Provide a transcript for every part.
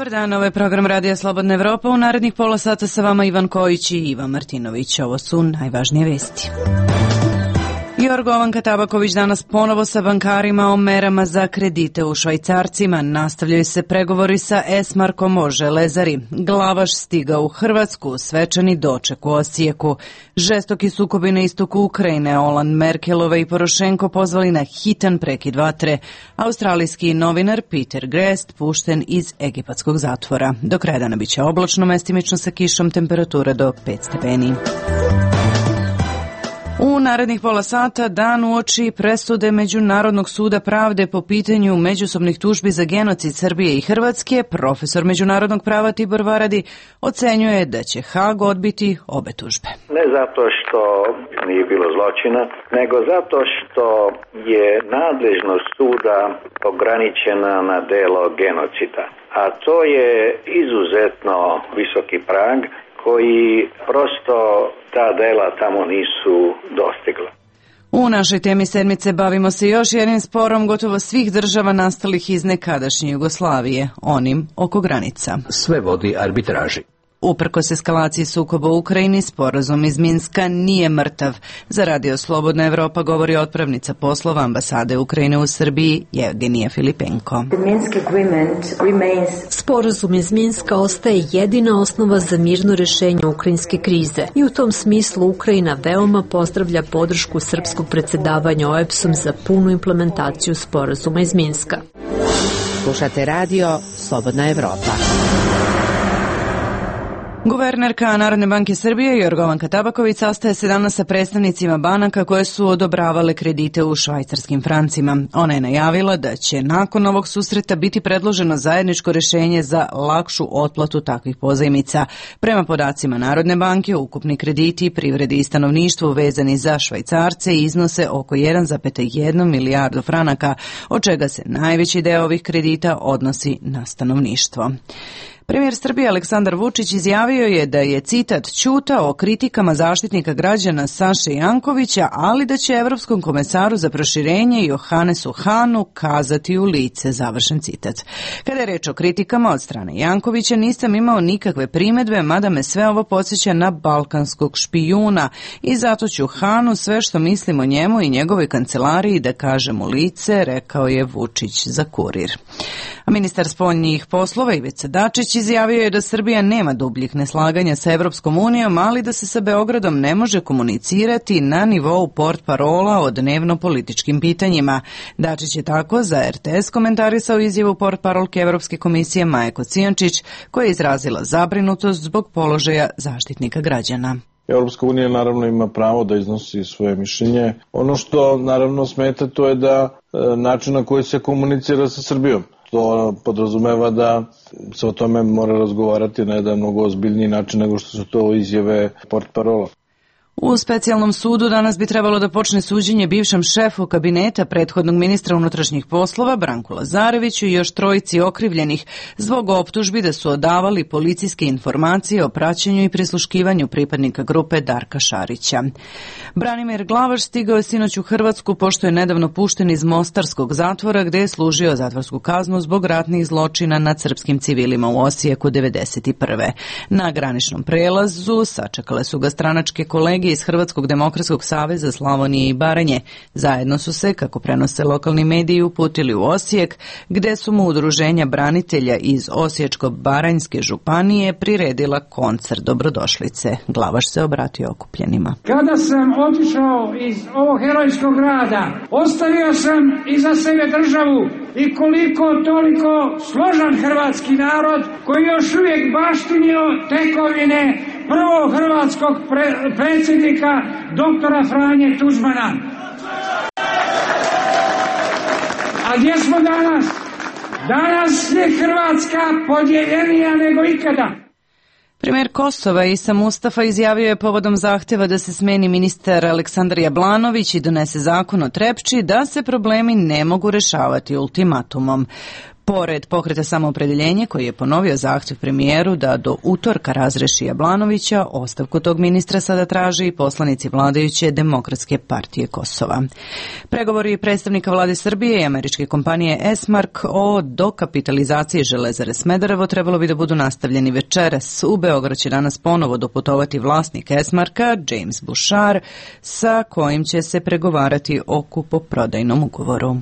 Dobar dan, ovo je program Radija Slobodna Evropa. U narednih pola sata sa vama Ivan Kojić i Ivan Martinović. Ovo su najvažnije vesti. Jorgovanka Tabaković danas ponovo sa bankarima o merama za kredite u švajcarcima. Nastavljaju se pregovori sa S-Markom o Železari. Glavaš stigao u Hrvatsku, svečani doček u Osijeku. Žestoki sukobi na istoku Ukrajine, Olan Merkelova i Porošenko pozvali na hitan prekid vatre. Australijski novinar Peter Grest pušten iz egipatskog zatvora. Do kraja dana biće oblačno, mestimično sa kišom, temperatura do 5 stepeni. U narednih pola sata dan uoči presude Međunarodnog suda pravde po pitanju međusobnih tužbi za genocid Srbije i Hrvatske, profesor međunarodnog prava Tibor Varadi ocenjuje da će Hag odbiti obe tužbe. Ne zato što nije bilo zločina, nego zato što je nadležnost suda ograničena na delo genocida. A to je izuzetno visoki prag koji prosto ta dela tamo nisu dostigla. U našoj temi sedmice bavimo se još jednim sporom gotovo svih država nastalih iz nekadašnje Jugoslavije, onim oko granica. Sve vodi arbitraži. Uprkos eskalaciji sukoba u Ukrajini, sporazum iz Minska nije mrtav. Za Radio Slobodna Evropa govori otpravnica poslova ambasade Ukrajine u Srbiji, Evgenija Filipenko. Sporazum iz Minska ostaje jedina osnova za mirno rešenje ukrajinske krize i u tom smislu Ukrajina veoma pozdravlja podršku srpskog predsjedavanja OEBS-om za punu implementaciju sporazuma iz Minska. Slušate Radio Slobodna Evropa. Guvernerka Narodne banke Srbije Jorgovanka Tabaković sastaje se danas sa predstavnicima banaka koje su odobravale kredite u švajcarskim francima. Ona je najavila da će nakon ovog susreta biti predloženo zajedničko rešenje za lakšu otplatu takvih pozajmica. Prema podacima Narodne banke, ukupni krediti privredi i stanovništvu vezani za Švajcarce iznose oko 1,1 milijardu franaka, od čega se najveći deo ovih kredita odnosi na stanovništvo. Premijer Srbije Aleksandar Vučić izjavio je da je, citat, ćutao o kritikama zaštitnika građana Saše Jankovića, ali da će Evropskom komesaru za proširenje Johannesu Hahnu kazati u lice, završen citat. Kada je reč o kritikama od strane Jankovića, nisam imao nikakve primedbe, mada me sve ovo podsjeća na balkanskog špijuna i zato ću Hahnu sve što mislim o njemu i njegovoj kancelariji da kažem u lice, rekao je Vučić za Kurir. A ministar spoljnih poslova Ivica Dačić izjavio je da Srbija nema dubljih neslaganja sa Evropskom unijom, ali da se sa Beogradom ne može komunicirati na nivou portparola o dnevno-političkim pitanjima. Dačić je tako za RTS komentarisao izjavu portparolke Evropske komisije Maje Kocijančić, koja je izrazila zabrinutost zbog položaja zaštitnika građana. Europska unija naravno ima pravo da iznosi svoje mišljenje. Ono što naravno smeta to je da način na koji se komunicira sa Srbijom. To podrazumeva da se o tome mora razgovarati na jedan mnogo ozbiljniji način nego što su to izjave portparola. U specijalnom sudu danas bi trebalo da počne suđenje bivšem šefu kabineta prethodnog ministra unutrašnjih poslova Branku Lazareviću i još trojici okrivljenih zbog optužbi da su odavali policijske informacije o praćenju i prisluškivanju pripadnika grupe Darka Šarića. Branimir Glavaš stigao je sinoć u Hrvatsku pošto je nedavno pušten iz mostarskog zatvora gde je služio zatvorsku kaznu zbog ratnih zločina nad srpskim civilima u Osijeku 1991. Na graničnom prelazu sačekale su ga stranačke kolege iz Hrvatskog demokratskog saveza Slavonije i Baranje. Zajedno su se, kako prenose lokalni mediji, uputili u Osijek, gde su mu udruženja branitelja iz Osječko-Baranjske županije priredila koncert dobrodošlice. Glavaš se obratio okupljenima. Kada sam otišao iz ovog herojskog grada, ostavio sam iza sebe državu i koliko toliko složan hrvatski narod koji još uvijek baštinio tekovine prvog hrvatskog predsjednika doktora Franje Tuđmana. A gdje smo danas? Danas je Hrvatska podijeljenija nego ikada. Premijer Kosova Isa Mustafa izjavio je povodom zahteva da se smeni ministar Aleksandar Jablanović i donese zakon o Trepči da se problemi ne mogu rešavati ultimatumom. Pored Pokreta Samoopredeljenje, koji je ponovio zahtjev premijeru da do utorka razreši Jablanovića, ostavku tog ministra sada traže i poslanici vladajuće Demokratske partije Kosova. Pregovori predstavnika vlade Srbije i američke kompanije Esmark o dokapitalizaciji Železare Smederevo trebalo bi da budu nastavljeni večeras. U Beograd će danas ponovo doputovati vlasnik Esmarka, James Bouchard, sa kojim će se pregovarati o kupoprodajnom ugovoru.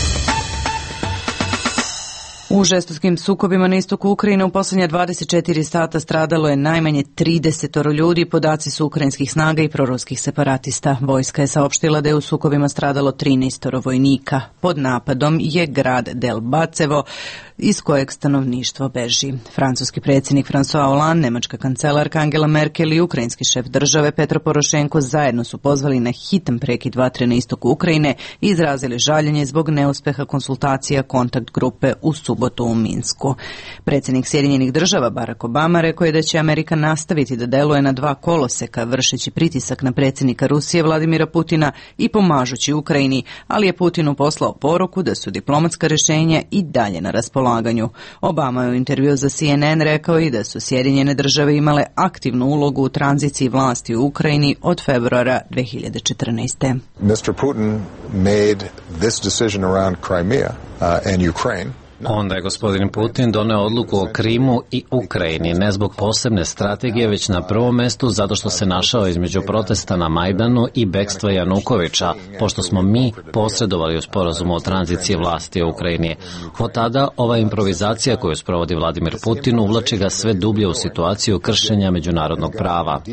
U žestokim sukobima na istoku Ukrajine u posljednja 24 sata stradalo je najmanje 30 ljudi, podaci su ukrajinskih snaga i proruskih separatista. Vojska je saopštila da je u sukobima stradalo 13 vojnika. Pod napadom je grad Delbacevo, iz kojeg stanovništvo beži. Francuski predsjednik François Hollande, nemačka kancelarka Angela Merkel i ukrajinski šef države Petro Porošenko zajedno su pozvali na hitan prekid vatre na istoku Ukrajine i izrazili žaljenje zbog neuspeha konsultacija kontakt grupe u subotu u Minsku. Predsjednik Sjedinjenih država Barack Obama rekao je da će Amerika nastaviti da deluje na dva koloseka, vršeći pritisak na predsjednika Rusije Vladimira Putina i pomažući Ukrajini, ali je Putinu poslao poruku da su diplomatska rješenja i dalje na raspolaganju. Obama je u intervju za CNN rekao i da su Sjedinjene države imale aktivnu ulogu u tranziciji vlasti u Ukrajini od februara 2014. Mr. Putin made this decision around Crimea and Ukraine. Onda je gospodin Putin doneo odluku o Krimu i Ukrajini, ne zbog posebne strategije, već na prvom mestu zato što se našao između protesta na Majdanu i bekstva Janukovića, pošto smo mi posredovali u sporazumu o tranziciji vlasti u Ukrajini. Od tada ova improvizacija koju sprovodi Vladimir Putin uvlači ga sve dublje u situaciju kršenja međunarodnog prava.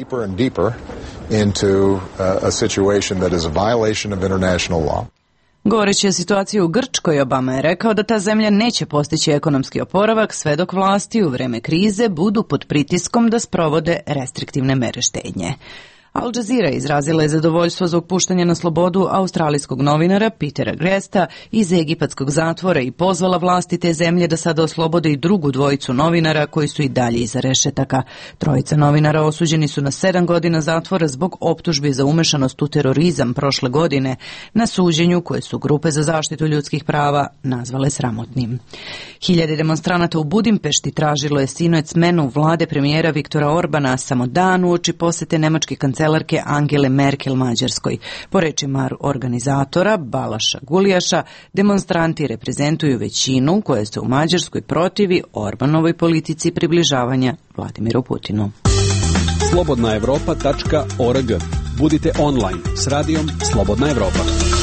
Govoreći o situaciji u Grčkoj, Obama je rekao da ta zemlja neće postići ekonomski oporavak sve dok vlasti u vreme krize budu pod pritiskom da sprovode restriktivne mere štednje. Al Jazeera izrazila je zadovoljstvo zbog puštanja na slobodu australijskog novinara Petera Gresta iz egipatskog zatvora i pozvala vlasti te zemlje da sada oslobode i drugu dvojicu novinara koji su i dalje iza rešetaka. Trojica novinara osuđeni su na 7 godina zatvora zbog optužbi za umešanost u terorizam prošle godine na suđenju koje su grupe za zaštitu ljudskih prava nazvale sramotnim. Hiljade demonstranata u Budimpešti tražilo je sinoć smenu vlade premijera Viktora Orbana samo dan uoči posete nemačke kancelarke Angele Merkel Mađarskoj. Po rečima organizatora Balaša Gulijaša, demonstranti reprezentuju većinu koja se u Mađarskoj protivi Orbanovoj politici približavanja Vladimiru Putinu. slobodnaevropa.org. Budite online s radijom Slobodna Evropa.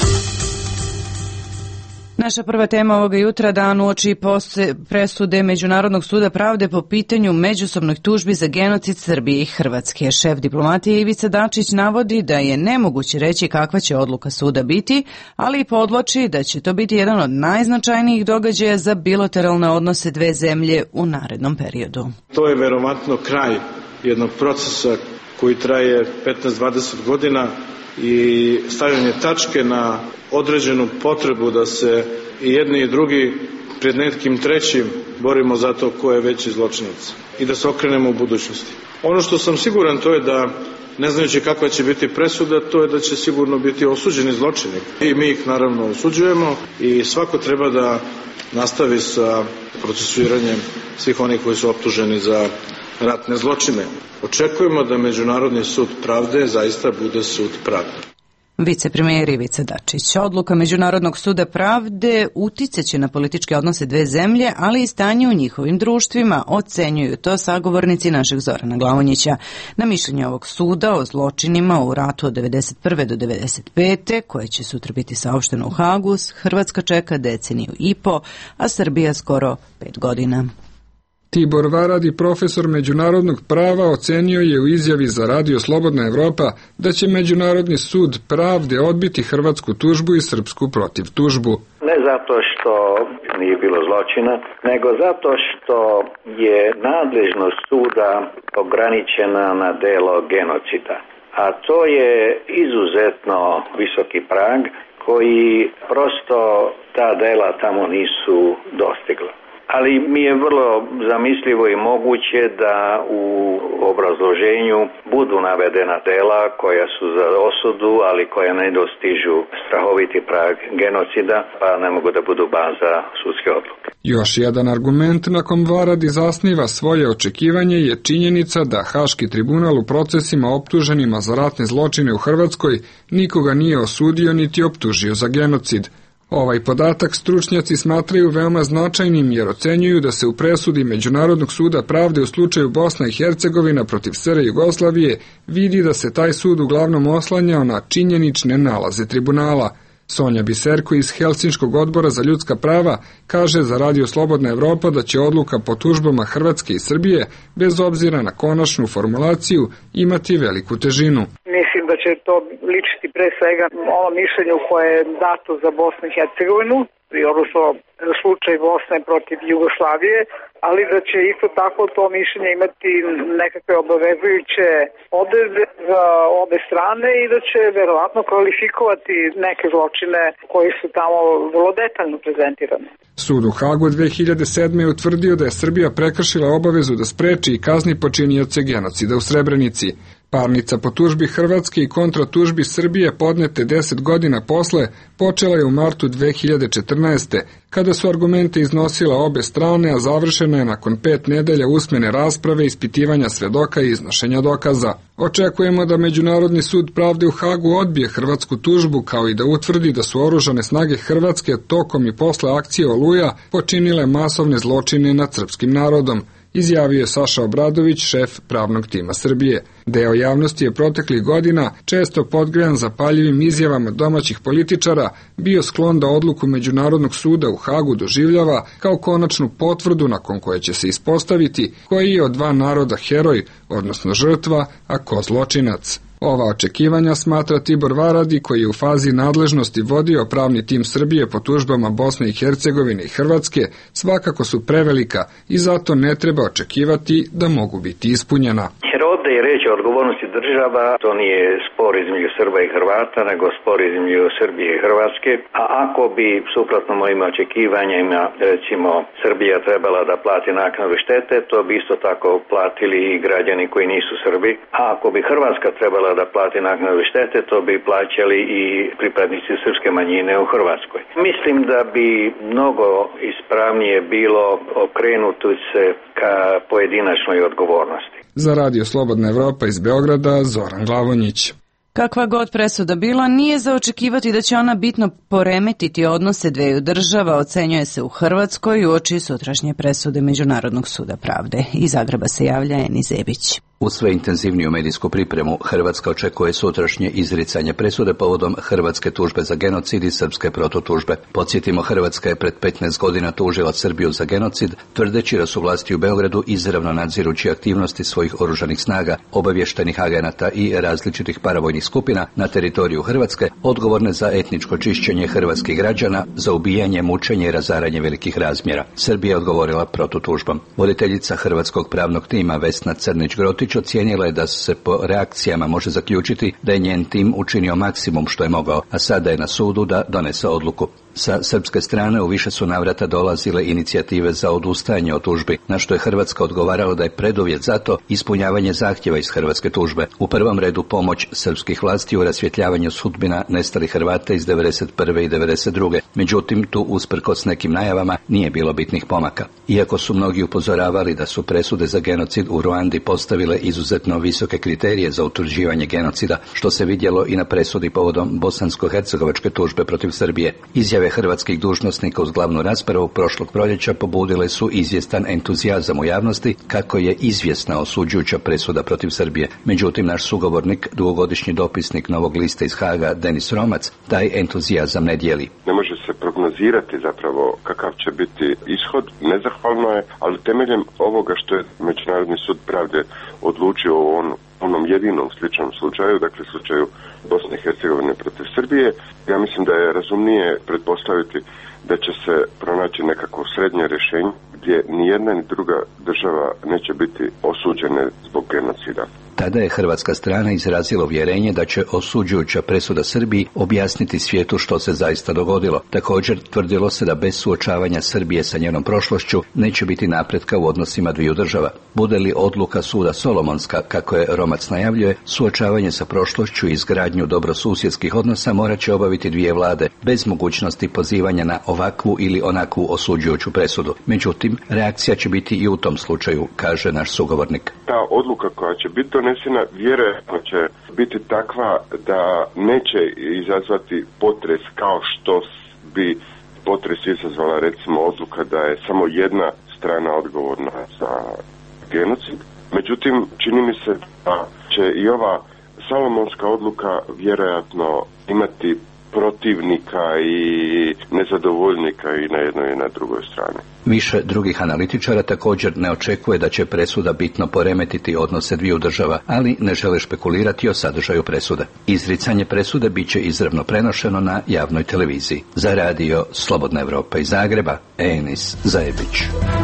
Naša prva tema ovoga jutra dan uoči presude Međunarodnog suda pravde po pitanju međusobnih tužbi za genocid Srbije i Hrvatske. Šef diplomatije Ivica Dačić navodi da je nemoguće reći kakva će odluka suda biti, ali i podvlači da će to biti jedan od najznačajnijih događaja za bilateralne odnose dve zemlje u narednom periodu. To je verovatno kraj jednog procesa koji traje 15-20 godina i stavljanje tačke na određenu potrebu da se i jedni i drugi pred nekim trećim borimo za to ko je veći zločinac i da se okrenemo u budućnosti. Ono što sam siguran to je da, ne znajući kakva će biti presuda, to je da će sigurno biti osuđeni zločini. I mi ih naravno osuđujemo i svako treba da nastavi sa procesuiranjem svih onih koji su optuženi za ratne zločine. Očekujemo da Međunarodni sud pravde zaista bude sud pravde. Vicepremijer Ivica Dačić. Odluka Međunarodnog suda pravde uticaće na političke odnose dve zemlje, ali i stanje u njihovim društvima, ocenjuju to sagovornici našeg Zorana Glavonjića. Na mišljenje ovog suda o zločinima u ratu od 1991. do 1995. koje će sutra biti saopšteno u Hagu, Hrvatska čeka deceniju i po, a Srbija skoro 5 godina. Tibor Varadi, profesor međunarodnog prava, ocenio je u izjavi za Radio Slobodna Evropa da će Međunarodni sud pravde odbiti hrvatsku tužbu i srpsku protiv tužbu. Ne zato što nije bilo zločina, nego zato što je nadležnost suda ograničena na delo genocida. A to je izuzetno visoki prag koji prosto ta dela tamo nisu dostigla. Ali mi je vrlo zamislivo i moguće da u obrazloženju budu navedena dela koja su za osudu, ali koja ne dostižu strahoviti prag genocida, pa ne mogu da budu baza sudske odluke. Još jedan argument na kom Varadi zasniva svoje očekivanje je činjenica da Haški tribunal u procesima optuženima za ratne zločine u Hrvatskoj nikoga nije osudio niti optužio za genocid. Ovaj podatak stručnjaci smatraju veoma značajnim jer ocenjuju da se u presudi Međunarodnog suda pravde u slučaju Bosna i Hercegovina protiv SR Jugoslavije vidi da se taj sud uglavnom oslanjao na činjenične nalaze tribunala. Sonja Biserko iz Helsinškog odbora za ljudska prava kaže za Radio Slobodna Evropa da će odluka po tužbama Hrvatske i Srbije, bez obzira na konačnu formulaciju, imati veliku težinu. Mislim da će to ličiti pre svega ovo mišljenju koje je dato za Bosnu i Hercegovinu, odnosno slučaj Bosne protiv Jugoslavije, ali da će isto tako to mišljenje imati nekakve obavezujuće odredbe za obe strane i da će verovatno kvalifikovati neke zločine koji su tamo vrlo detaljno prezentirane. Sud u Hagu 2007. je utvrdio da je Srbija prekršila obavezu da spreči i kazni počinioce genocida u Srebrenici. Parnica po tužbi Hrvatske i kontratužbi Srbije podnete 10 godina posle počela je u martu 2014. kada su argumente iznosila obe strane, a završena je nakon 5 nedelja usmene rasprave, ispitivanja svedoka i iznošenja dokaza. Očekujemo da Međunarodni sud pravde u Hagu odbije hrvatsku tužbu, kao i da utvrdi da su oružane snage Hrvatske tokom i posle akcije Oluja počinile masovne zločine nad srpskim narodom, izjavio je Saša Obradović, šef pravnog tima Srbije. Deo javnosti je proteklih godina, često podgrejan zapaljivim izjavama domaćih političara, bio sklon da odluku Međunarodnog suda u Hagu doživljava kao konačnu potvrdu nakon koje će se ispostaviti koji je od dva naroda heroj, odnosno žrtva, a ko zločinac. Ova očekivanja, smatra Tibor Varadi, koji je u fazi nadležnosti vodio pravni tim Srbije po tužbama Bosne i Hercegovine i Hrvatske, svakako su prevelika i zato ne treba očekivati da mogu biti ispunjena. Jer ovdje je reč o odgovornosti država, to nije spor između Srba i Hrvata, nego spor između Srbije i Hrvatske, a ako bi, suprotno mojim očekivanjima, recimo Srbija trebala da plati naknadu štete, to bi isto tako platili i građani koji nisu Srbi, a ako bi Hrvatska trebala da plati naknadu štete, to bi plaćali i pripadnici srpske manjine u Hrvatskoj. Mislim da bi mnogo ispravnije bilo okrenuti se ka pojedinačnoj odgovornosti. Za Radio Slobodna Evropa iz Beograda, Zoran Glavonjić. Kakva god presuda bila, nije za očekivati da će ona bitno poremetiti odnose dveju država, ocenjuje se u Hrvatskoj uoči sutrašnje presude Međunarodnog suda pravde. Iz Zagreba se javlja Eni Zebić. U sve intenzivniju medijsku pripremu Hrvatska očekuje sutrašnje izricanje presude povodom hrvatske tužbe za genocid i srpske protutužbe. Podsjetimo, Hrvatska je pred 15 godina tužila Srbiju za genocid, tvrdeći da su vlasti u Beogradu izravno nadzirući aktivnosti svojih oružanih snaga, obavještajnih agenata i različitih paravojnih skupina na teritoriju Hrvatske odgovorne za etničko čišćenje hrvatskih građana, za ubijanje, mučenje i razaranje velikih razmjera. Srbija je odgovorila protutužbom. Voditeljica hrvatskog pravnog tima Vesna Crnić-Grotić ocijenila je da se po reakcijama može zaključiti da je njen tim učinio maksimum što je mogao, a sada je na sudu da donese odluku. Sa srpske strane u više su navrata dolazile inicijative za odustajanje od tužbi, na što je Hrvatska odgovarala da je preduvjet za to ispunjavanje zahtjeva iz hrvatske tužbe. U prvom redu pomoć srpskih vlasti u rasvjetljavanju sudbina nestalih Hrvata iz 1991. i 1992. Međutim, tu usprkos nekim najavama nije bilo bitnih pomaka. Iako su mnogi upozoravali da su presude za genocid u Ruandi postavile izuzetno visoke kriterije za utvrđivanje genocida, što se vidjelo i na presudi povodom bosansko-hercegovačke tužbe protiv Srbije. Izjave hrvatskih dužnosnika uz glavnu raspravu prošlog proljeća pobudile su izvjestan entuzijazam u javnosti kako je izvjesna osuđujuća presuda protiv Srbije. Međutim, naš sugovornik, dugogodišnji dopisnik Novog lista iz Haga, Denis Romac, taj entuzijazam ne dijeli. Ne može se prognozirati zapravo kakav će biti ishod, nezahvalno je, ali temeljem ovoga što je Međunarodni sud pravde odlučio u onom jedinom sličnom slučaju, dakle slučaju Bosne i Hercegovine protiv Srbije, ja mislim da je razumnije pretpostaviti da će se pronaći nekako srednje rješenje gdje ni jedna ni druga država neće biti osuđene zbog genocida. Tada je hrvatska strana izrazila uvjerenje da će osuđujuća presuda Srbiji objasniti svijetu što se zaista dogodilo. Također tvrdilo se da bez suočavanja Srbije sa njenom prošlošću neće biti napretka u odnosima dviju država. Bude li odluka suda Solomonska, kako je Romac najavljuje, suočavanje sa prošlošću i izgradnju dobrosusjedskih odnosa morat će obaviti dvije vlade, bez mogućnosti pozivanja na ovakvu ili onakvu osuđujuću presudu. Međutim, reakcija će biti i u tom slučaju, kaže naš sugovornik. Ta odluka koja će biti donesena vjerojatno će biti takva da neće izazvati potres kao što bi potres izazvala recimo odluka da je samo jedna strana odgovorna za genocid. Međutim, čini mi se da će i ova Solomonska odluka vjerojatno imati protivnika i nezadovoljnika i na jednoj i na drugoj strani. Više drugih analitičara također ne očekuje da će presuda bitno poremetiti odnose dviju država, ali ne žele špekulirati o sadržaju presude. Izricanje presude bit će izravno prenošeno na javnoj televiziji. Za radio Slobodna Evropa iz Zagreba, Enis Zajebić.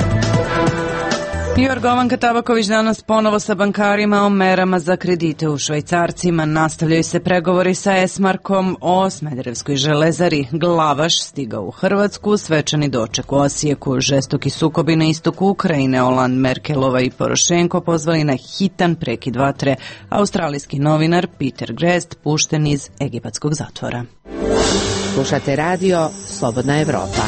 Jorgovanka Tabaković danas ponovo sa bankarima o merama za kredite u švajcarcima. Nastavljaju se pregovori sa Esmarkom o Smederevskoj železari. Glavaš stigao u Hrvatsku, svečani doček u Osijeku, žestoki sukobi na istoku Ukrajine, Olan, Merkelova i Porošenko pozvali na hitan prekid vatre. Australijski novinar Peter Grest pušten iz egipatskog zatvora. Slušate radio Slobodna Evropa.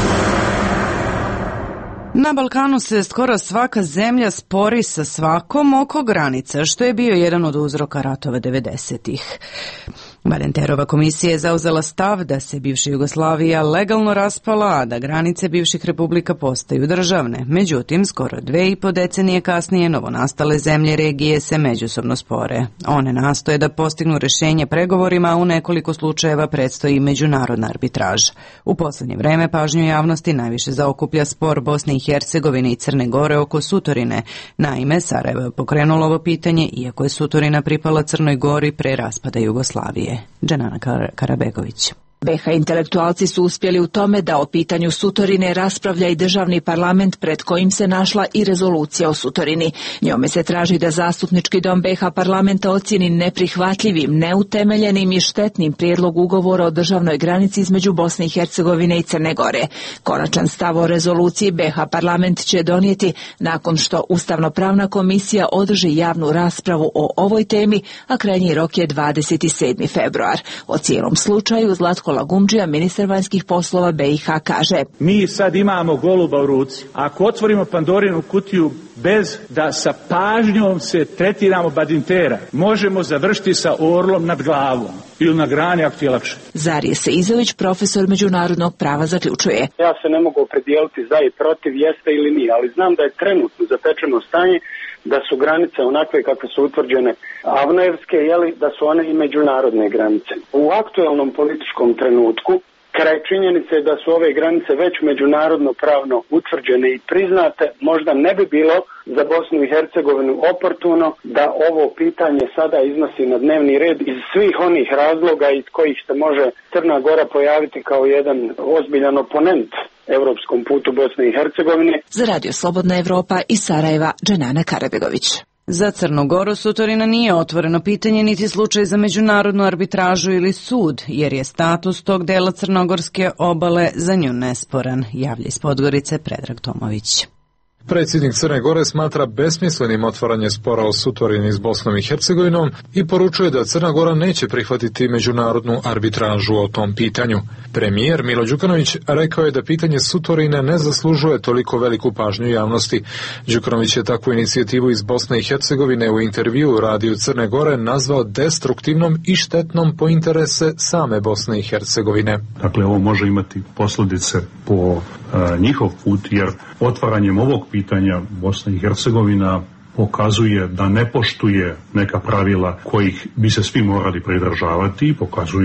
Na Balkanu se skoro svaka zemlja spori sa svakom oko granica, što je bio jedan od uzroka ratova 90-ih. Badenterova komisija je zauzela stav da se bivša Jugoslavija legalno raspala, a da granice bivših republika postaju državne. Međutim, skoro 2,5 decenije kasnije novonastale zemlje regije se međusobno spore. One nastoje da postignu rješenje pregovorima, a u nekoliko slučajeva predstoji međunarodna arbitraža. U posljednje vreme pažnju javnosti najviše zaokuplja spor Bosne i Hercegovine i Crne Gore oko Sutorine. Naime, Sarajevo je pokrenulo ovo pitanje, iako je Sutorina pripala Crnoj Gori pre raspada Jugoslavije. Dženana Karabegović. BiH intelektualci su uspjeli u tome da o pitanju Sutorine raspravlja i državni parlament pred kojim se našla i rezolucija o Sutorini. Njome se traži da zastupnički dom BiH parlamenta ocjeni neprihvatljivim, neutemeljenim i štetnim prijedlog ugovora o državnoj granici između Bosne i Hercegovine i Crne Gore. Konačan stav o rezoluciji BiH parlament će donijeti nakon što Ustavno-pravna komisija održi javnu raspravu o ovoj temi, a krajnji rok je 27. februar. O cijelom slučaju Zlatko Lagumdžija, ministar vanjskih poslova BiH, kaže: Mi sad imamo goluba u ruci. Ako otvorimo Pandorinu kutiju bez da sa pažnjom se tretiramo Badintera, možemo završiti sa orlom nad glavom ili na grani, ako ti je lakše. Zarije Seizović, profesor međunarodnog prava, zaključuje: Ja se ne mogu opredijeliti za i protiv, jeste ili nije, ali znam da je trenutno zatečeno stanje da su granice onakve kakve su utvrđene avnojevske, da su one i međunarodne granice. U aktuelnom političkom trenutku, kraj činjenice da su ove granice već međunarodno pravno utvrđene i priznate, možda ne bi bilo za Bosnu i Hercegovinu oportuno da ovo pitanje sada iznosi na dnevni red iz svih onih razloga iz kojih se može Crna Gora pojaviti kao jedan ozbiljan oponent europskom putu Bosne i Hercegovine. Za radio Slobodna Evropa iz Sarajeva, Dženana Karabegović. Za Crnu Goru Sutorina nije otvoreno pitanje niti slučaj za međunarodnu arbitražu ili sud, jer je status tog dela crnogorske obale za nju nesporan, javlja iz Podgorice Predrag Tomović. Predsjednik Crne Gore smatra besmislenim otvaranje spora o Sutorini s Bosnom i Hercegovinom i poručuje da Crna Gora neće prihvatiti međunarodnu arbitražu o tom pitanju. Premijer Milo Đukanović rekao je da pitanje Sutorine ne zaslužuje toliko veliku pažnju javnosti. Đukanović je takvu inicijativu iz Bosne i Hercegovine u intervjuu radiju Crne Gore nazvao destruktivnom i štetnom po interese same Bosne i Hercegovine. Dakle, ovo može imati posljedice po njihov put, jer otvaranjem ovog pitanja Bosna i Hercegovina pokazuje da ne poštuje neka pravila kojih bi se svi morali pridržavati i pokazuje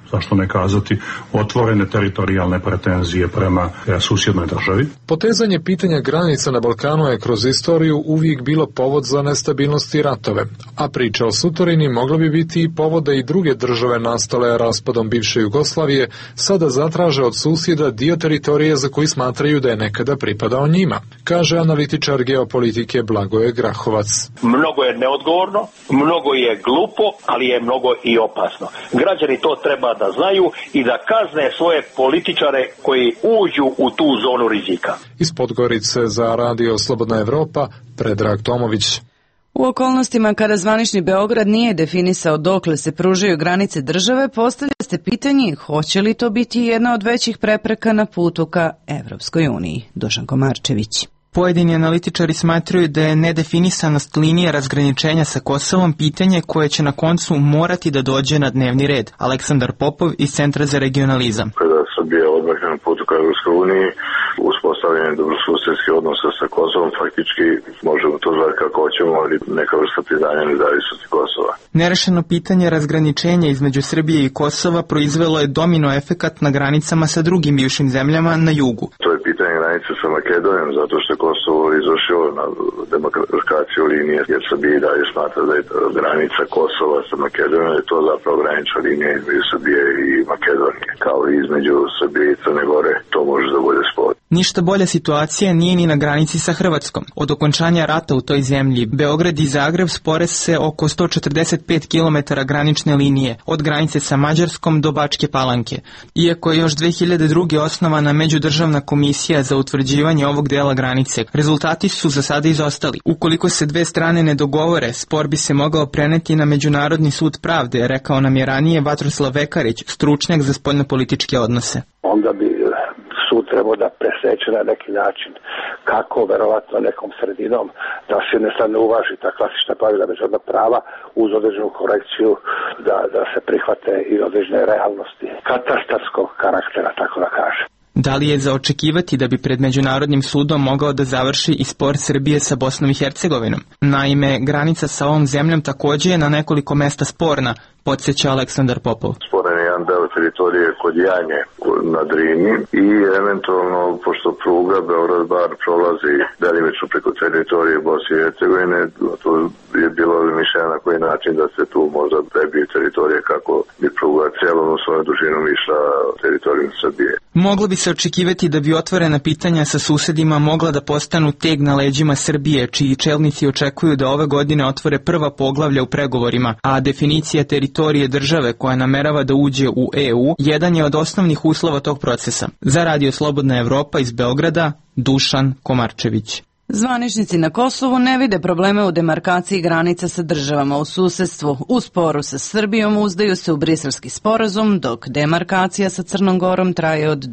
zašto ne kazati, otvorene teritorijalne pretenzije prema susjednoj državi. Potezanje pitanja granica na Balkanu je kroz istoriju uvijek bilo povod za nestabilnost i ratove, a priča o Sutorini mogla bi biti i povod da i druge države nastale raspadom bivše Jugoslavije sada zatraže od susjeda dio teritorije za koji smatraju da je nekada pripadao njima, kaže analitičar geopolitike Blagoje Grahovac. Mnogo je neodgovorno, mnogo je glupo, ali je mnogo i opasno. Građani to treba da znaju i da kazne svoje političare koji uđu u tu zonu rizika. Iz Podgorice za Radio Slobodna Evropa, Predrag Tomović. U okolnostima kada zvanični Beograd nije definisao dokle se pružaju granice države, postavlja se pitanje hoće li to biti jedna od većih prepreka na putu ka Evropskoj uniji. Dušan Komarčević. Pojedini analitičari smatraju da je nedefinisanost linije razgraničenja sa Kosovom pitanje koje će na koncu morati da dođe na dnevni red. Aleksandar Popov iz Centra za regionalizam. Kada Srbija odmahne na putu ka Evropskoj uniji, uspostavljanje dobrosusjedskih odnosa sa Kosovom, faktički možemo to zvati kako hoćemo, ali neka vrsta priznanja nezavisnosti Kosova. Nerešeno pitanje razgraničenja između Srbije i Kosova proizvelo je domino efekat na granicama sa drugim bivšim zemljama na jugu. To je pitanje granice sa Makedonijom, zato što Kosovo izvršilo na demarkaciju linije, jer Srbija i dalje smatra da je granica Kosova sa Makedonijom, je to zapravo granična linija između Srbije i Makedonije, kao i između Srbije i Crne Gore, to može da bude spor. Ništa bolja situacija nije ni na granici sa Hrvatskom. Od okončanja rata u toj zemlji, Beograd i Zagreb spore se oko 145 km granične linije, od granice sa Mađarskom do Bačke Palanke. Iako je još 2002. osnovana međudržavna komisija za utvrđivanje ovog dela granice, rezultati su za sada izostali. Ukoliko se dve strane ne dogovore, spor bi se mogao preneti na Međunarodni sud pravde, rekao nam je ranije Vatroslav Vekarić, stručnjak za spoljnopolitičke odnose. Onda bi sud trebao da preseče na neki način kako, verovatno nekom sredinom, da se jednostavno uvaži ta klasična pravila međunarodnog prava uz određenu korekciju, da se prihvate i određene realnosti katastarskog karaktera, tako da kaže. Da li je za očekivati da bi pred Međunarodnim sudom mogao da završi i spor Srbije sa Bosnom i Hercegovinom? Naime, granica sa ovom zemljom također je na nekoliko mesta sporna, podsjeća Aleksandar Popov. Sporan je jedan deo teritorije kod Janje na Drini i eventualno, pošto pruga Beograd-Bar prolazi delimično preko teritorije Bosne i Hercegovine, to je bilo mišljeno na koji način da se tu možda prebije teritorije kako bi pruga cijelom svojom dužinom išla teritorijom Srbije. Moglo bi se očekivati da bi otvorena pitanja sa susedima mogla da postanu teg na leđima Srbije, čiji čelnici očekuju da ove godine otvore prva poglavlja u pregovorima, a definicija teritorije države koja namerava da uđe u EU jedan je od osnovnih uslova tog procesa. Za Radio Slobodna Evropa iz Beograda, Dušan Komarčević. Zvaničnici na Kosovu ne vide probleme u demarkaciji granica sa državama u susedstvu. U sporu sa Srbijom uzdaju se u Briselski sporazum, dok demarkacija sa Crnom Gorom traje od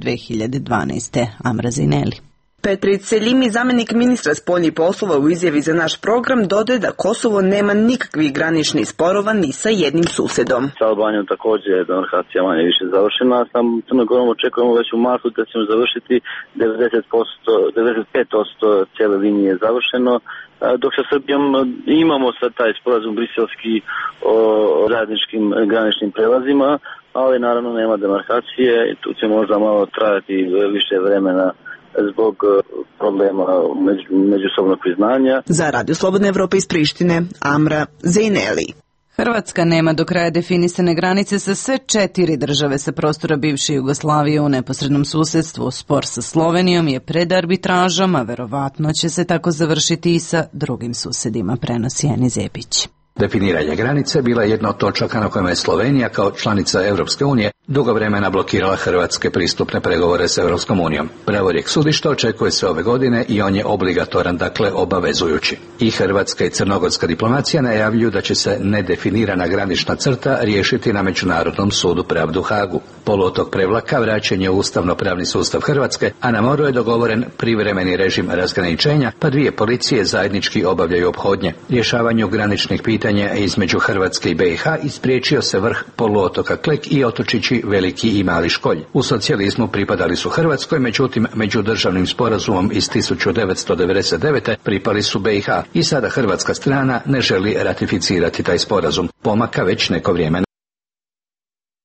2012. Amra Zineli. Petrit Selimi, zamjenik ministra spoljnih poslova, u izjavi za naš program dodaje da Kosovo nema nikakvih graničnih sporova ni sa jednim susedom. Sa Albanijom također je demarkacija manje više završena, a sa Crnom Gorom očekujemo već u martu da ćemo završiti 95% cijele linije je završeno, dok sa Srbijom imamo sad taj sporazum briselski o zajedničkim graničnim prelazima, ali naravno nema demarkacije i tu će možda malo trajati više vremena zbog problema međusobnog priznanja. Za Radio Slobodne Evrope iz Prištine, Amra Zejneli. Hrvatska nema do kraja definisane granice sa sve 4 države sa prostora bivše Jugoslavije u neposrednom susedstvu. Spor sa Slovenijom je pred arbitražom, a verovatno će se tako završiti i sa drugim susedima, prenosi Eni Zepić. Definiranje granice bila je jedna od točaka na kojima je Slovenija kao članica Europske unije dugo vremena blokirala hrvatske pristupne pregovore s Europskom unijom. Pravorijek sudišta očekuje se ove godine i on je obligatoran, dakle obavezujući. I hrvatska i crnogorska diplomacija najavljuju da će se nedefinirana granična crta riješiti na Međunarodnom sudu pravde u Hagu. Poluotok Prevlaka vraćen je u ustavno-pravni sustav Hrvatske, a na moru je dogovoren privremeni režim razgraničenja, pa dvije policije zajednički obavljaju ophodnje. Rješavanju graničnih pitanja između Hrvatske i BiH ispriječio se vrh poluotoka Klek i otočići Veliki i Mali Školj. U socijalizmu pripadali su Hrvatskoj, međutim međudržavnim sporazumom iz 1999. pripali su BiH i sada hrvatska strana ne želi ratificirati taj sporazum. Pomaka već neko vrijeme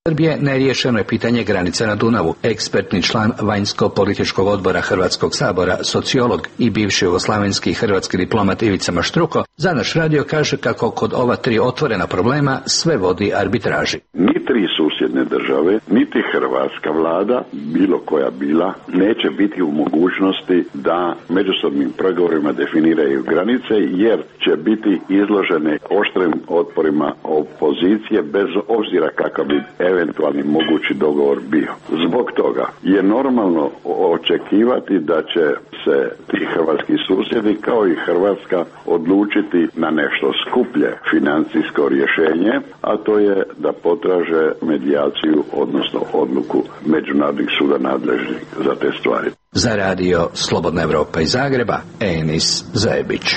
Srbije neriješeno je pitanje granice na Dunavu. Ekspertni član vanjsko-političkog odbora Hrvatskog sabora, sociolog i bivši jugoslavenski hrvatski diplomat Ivica Maštruko za naš radio kaže kako kod ova tri otvorena problema sve vodi arbitraži. Ni tri susjedne države, niti hrvatska vlada, bilo koja bila, neće biti u mogućnosti da međusobnim pregovorima definiraju granice, jer će biti izložene oštrim otporima opozicije bez obzira kakav bi eventualni mogući dogovor bio. Zbog toga je normalno očekivati da će se ti hrvatski susjedi kao i Hrvatska odlučiti na nešto skuplje financijsko rješenje, a to je da potraže medijaciju, odnosno odluku Međunarodnih suda nadležnih za te stvari. Za radio Slobodna Evropa iz Zagreba, Enis Zajebić.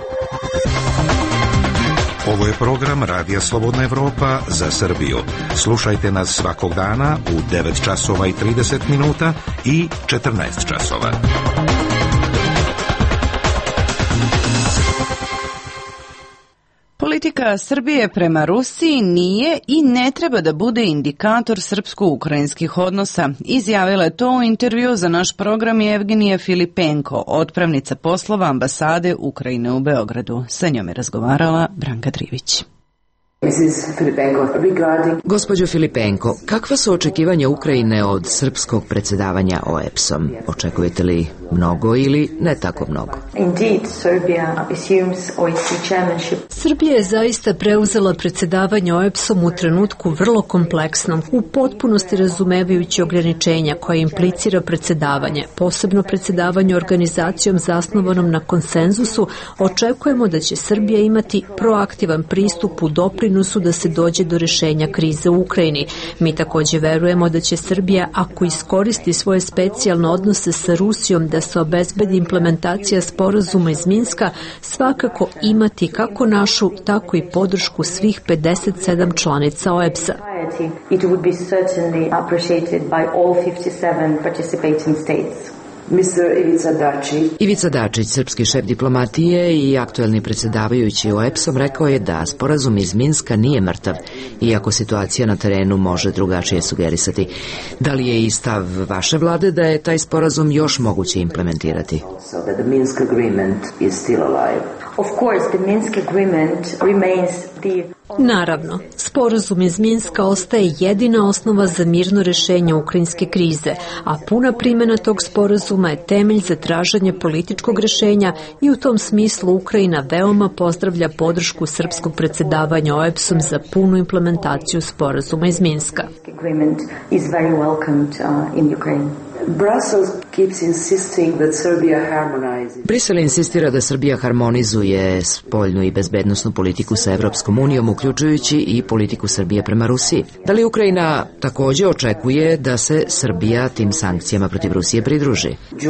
Ovo je program Radija Slobodna Evropa za Srbiju. Slušajte nas svakog dana u 9 časova i 30 minuta i 14 časova. Politika Srbije prema Rusiji nije i ne treba da bude indikator srpsko-ukrajinskih odnosa. Izjavila je to u intervju za naš program Evgenija Filipenko, otpravnica poslova ambasade Ukrajine u Beogradu. Sa njom je razgovarala Branka Drivić. Gospođo Filipenko, kakva su očekivanja Ukrajine od srpskog predsjedavanja OEBS-om? Očekujete li mnogo ili ne tako mnogo? Srbija je zaista preuzela predsjedavanje OEBS-om u trenutku vrlo kompleksnom, u potpunosti razumevajući ograničenja koje implicira predsjedavanje, posebno predsjedavanje organizacijom zasnovanom na konsenzusu. Očekujemo da će Srbija imati proaktivan pristup u doprinosu da se dođe do rješenja krize u Ukrajini. Mi također verujemo da će Srbija, ako iskoristi svoje specijalne odnose sa Rusijom da se obezbedi implementacija sporazuma iz Minska, svakako imati kako našu, tako i podršku svih 57 članica OEBS-a. Ivica Dačić, srpski šef diplomatije i aktuelni predsjedavajući OEBS-om, rekao je da sporazum iz Minska nije mrtav, iako situacija na terenu može drugačije sugerisati. Da li je i stav vaše vlade da je taj sporazum još moguće implementirati? Naravno, sporazum iz Minska ostaje jedina osnova za mirno rješenje ukrajinske krize, a puna primjena tog sporazuma je temelj za traženje političkog rješenja i u tom smislu Ukrajina veoma pozdravlja podršku srpskog predsjedavanja OEBS-om za punu implementaciju sporazuma iz Minska. Brisel insistira da Srbija harmonizuje spoljnu i bezbednosnu politiku sa Evropskom unijom, uključujući i politiku Srbije prema Rusiji. Da li Ukrajina također očekuje da se Srbija tim sankcijama protiv Rusije pridruži?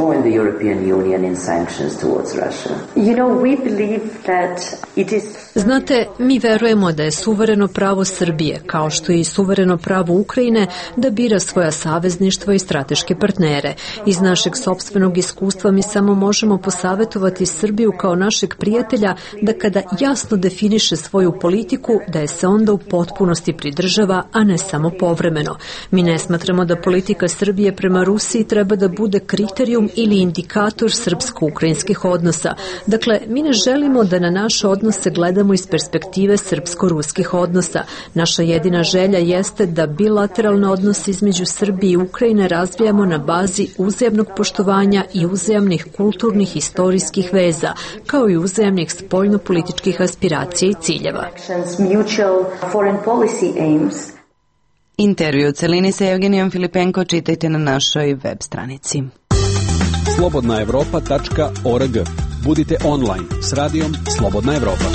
Znate, mi verujemo da je suvereno pravo Srbije, kao što je i suvereno pravo Ukrajine, da bira svoja savezništva i strateške partnere. Iz našeg sopstvenog iskustva mi samo možemo posavjetovati Srbiju kao našeg prijatelja da kada jasno definiše svoju politiku, da je se onda u potpunosti pridržava, a ne samo povremeno. Mi ne smatramo da politika Srbije prema Rusiji treba da bude kriterijum ili indikator srpsko-ukrajinskih odnosa. Dakle, mi ne želimo da na naše odnose gledamo iz perspektive srpsko-ruskih odnosa. Naša jedina želja jeste da bilateralne odnose između Srbije i Ukrajine razvijamo na bazi uzajamnog poštovanja i uzajamnih kulturnih historijskih veza, kao i uzajamnih spoljno-političkih aspiracija i ciljeva. Intervju u celini sa Evgenijom Filipenko čitajte na našoj web stranici. slobodnaevropa.org. Budite online s radijom Slobodna Evropa.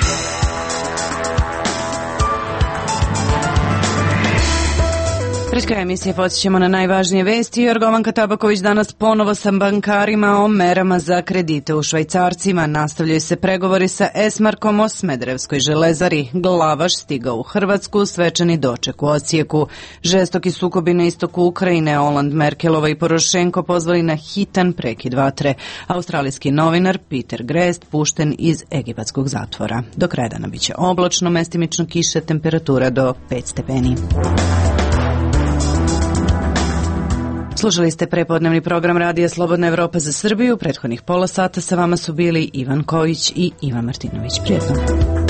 Pred Krajem emisije podsjećamo na najvažnije vesti. Jorgovanka Tabaković danas ponovo sa bankarima o merama za kredite u švajcarcima. Nastavljaju se pregovori sa Esmarkom o Smederevskoj železari. Glavaš stigao u Hrvatsku, svečani doček u Osijeku. Žestoki sukobi na istoku Ukrajine, Oland, Merkelova i Porošenko pozvali na hitan prekid vatre. Australijski novinar Peter Grest pušten iz egipatskog zatvora. Do kraja dana biće oblačno, mestimično kiše, temperatura do 5 stepeni. Slušali ste prepodnevni program Radija Slobodna Evropa za Srbiju. Prethodnih pola sata sa vama su bili Ivan Kojić i Ivan Martinović. Prijetno.